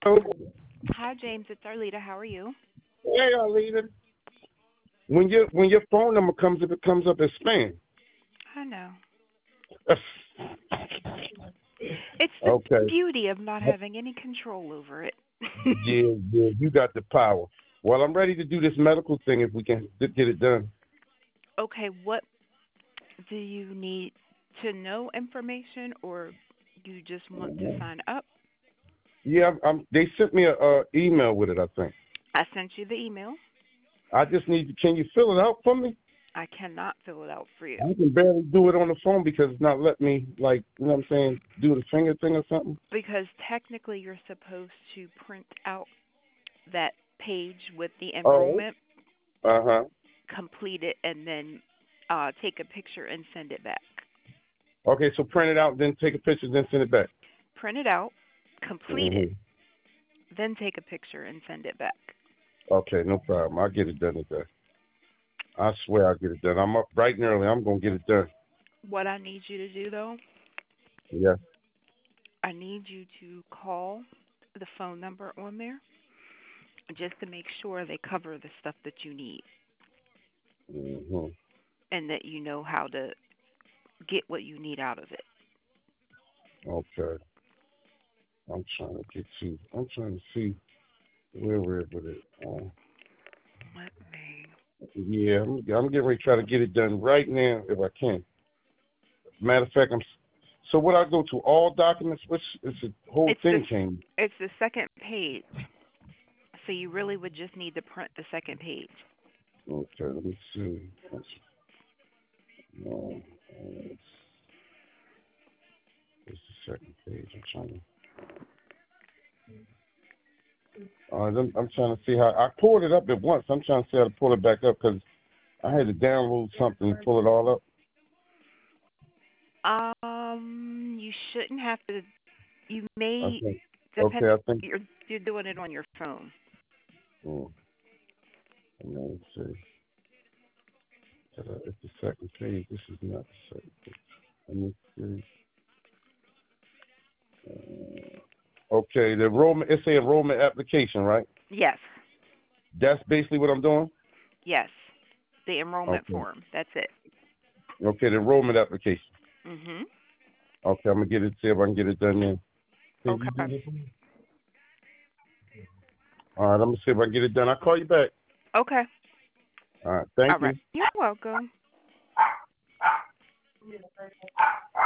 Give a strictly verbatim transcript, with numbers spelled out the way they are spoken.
Oh, Hi, James. It's Arlita. How are you? hey, Alita. When your when your phone number comes up, it comes up as spam. I know. It's the Okay. beauty of not having any control over it. Yeah, yeah, you got the power. Well, I'm ready to do this medical thing if we can d- get it done. Okay, what do you need to know information or you just want to sign up? Yeah, I'm, I'm, they sent me a, uh email with it. I think I sent you the email. I just need. Can you fill it out for me? I cannot fill it out for you I can barely do it on the phone because it's not letting me, like, you know what I'm saying, do the finger thing or something. because technically you're supposed to print out that page with the Oh. enrollment, Uh huh. complete it, and then uh, take a picture and send it back. Okay, so print it out, then take a picture, then send it back. Print it out, complete it, hmm then take a picture and send it back. Okay, no problem. I'll get it done today. I swear I'll get it done. I'm up bright and early. I'm gonna get it done. What I need you to do though, Yeah. I need you to call the phone number on there just to make sure they cover the stuff that you need hmm and that you know how to get what you need out of it. Okay. I'm trying to get to. I'm trying to see where we're with it. Uh, Let me. yeah, I'm, I'm getting ready to try to get it done right now if I can. Matter of fact, I'm. So what I go to all documents? Which it's a whole It's the thing changed. it's the second page, so you really would just need to print the second page. Okay, let me see. That's, no, it's, it's the second page. I'm trying to. Uh, I'm, I'm trying to see how I pulled it up at once. I'm trying to see how to pull it back up because I had to download something to pull it all up. Um, you shouldn't have to. You may I think. depend. Okay, I think. You're you're doing it on your phone. Hmm, let me see. Uh, It's the second page. This is not the second page. Let me see. Uh, okay, the enrollment. It's a enrollment application, right? Yes, That's basically what I'm doing. yes. The enrollment Okay. form. That's it. Okay, the enrollment application. Mhm. Okay, I'm gonna get it. See if I can get it done then. Can you do Okay. this? for me? All right, I'm gonna see if I can get it done. I'll call you back. Okay. All right, All thank right. you. You're welcome.